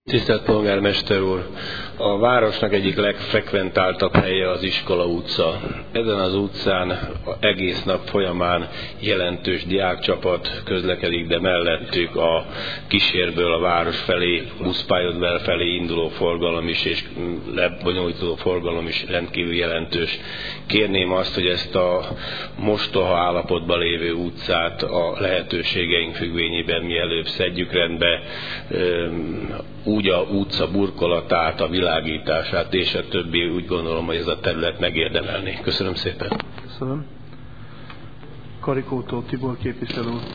Tisztelt Polgármester úr! A városnak egyik legfrekventáltabb helye az Iskola utca. Ezen az utcán egész nap folyamán jelentős diákcsapat közlekedik, de mellettük a kísérből a város felé, buszpályaudvar felé induló forgalom is, és lebonyolító forgalom is rendkívül jelentős. Kérném azt, hogy ezt a mostoha állapotban lévő utcát a lehetőségeink függvényében mielőbb szedjük rendbe, úgy a utca burkolatát, a világítását és a többi, úgy gondolom, hogy ez a terület megérdemelné. Köszönöm szépen. Köszönöm. Karikótól Tibor képviselő.